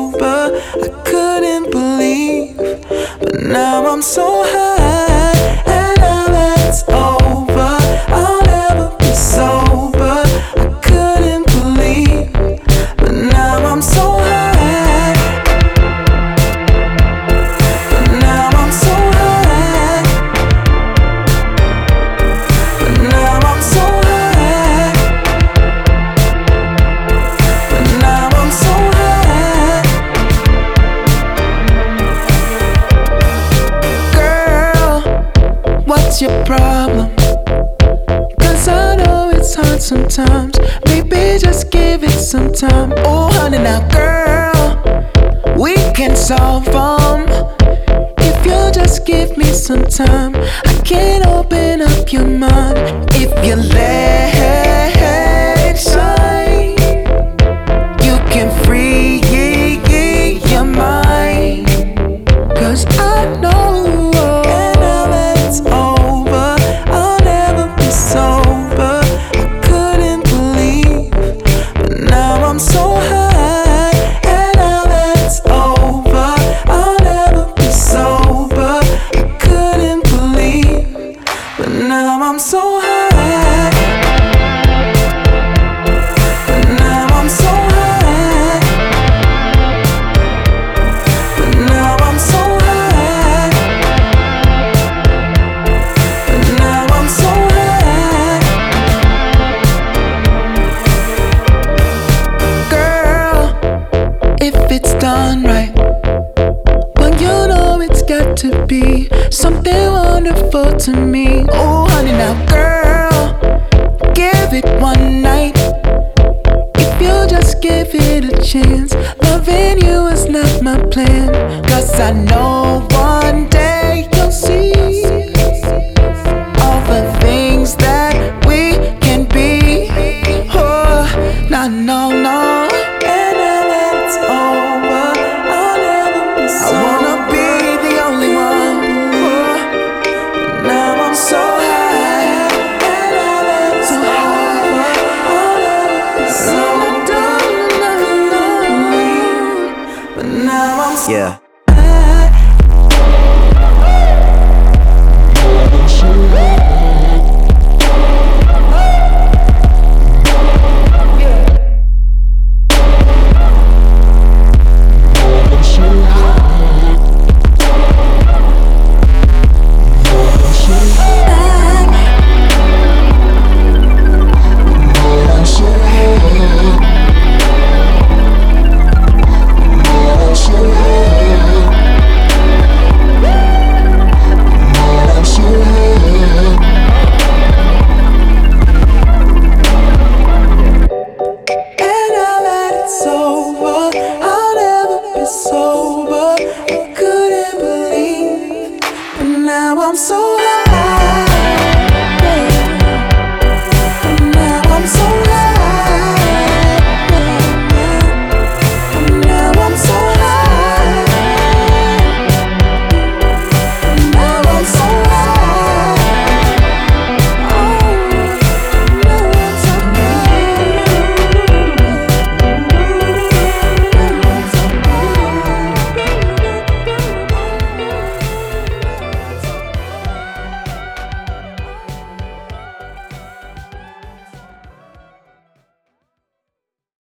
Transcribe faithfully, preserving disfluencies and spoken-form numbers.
sober. I couldn't believe, but now I'm so high. And now that it's over, I'll never be sober. I couldn't believe, but now I'm so high. But now I'm so high. But now I'm so high. But now I'm so high. Girl, what's your problem? Cause I know it's hard sometimes. Baby, just give it some time. Oh honey, now girl, we can solve them. If you just give me some time, I can open up your mind. If you let it shine, you can free your mind. Cause I know, and now that it's over, I'll never be sober. I couldn't believe, but now I'm so high. And now that it's over, I'll never be sober. I couldn't believe, but now I'm so high. But now I'm so high. But now I'm so high. But now I'm so high. Girl, if it's done right, well you know it's got to be something wonderful to me. Oh honey, now girl, give it one night. If you just give it a chance, loving you is not my plan. Cause I know one day you'll see all the things that we can be. Oh, no, no, no. And now that it's over, I'll never be sober. I wanna be the only one. Oh, now I'm so high. And now that it's over, I'll never be sober. But now I'm so Yeah. sober. I couldn't believe, but now I'm so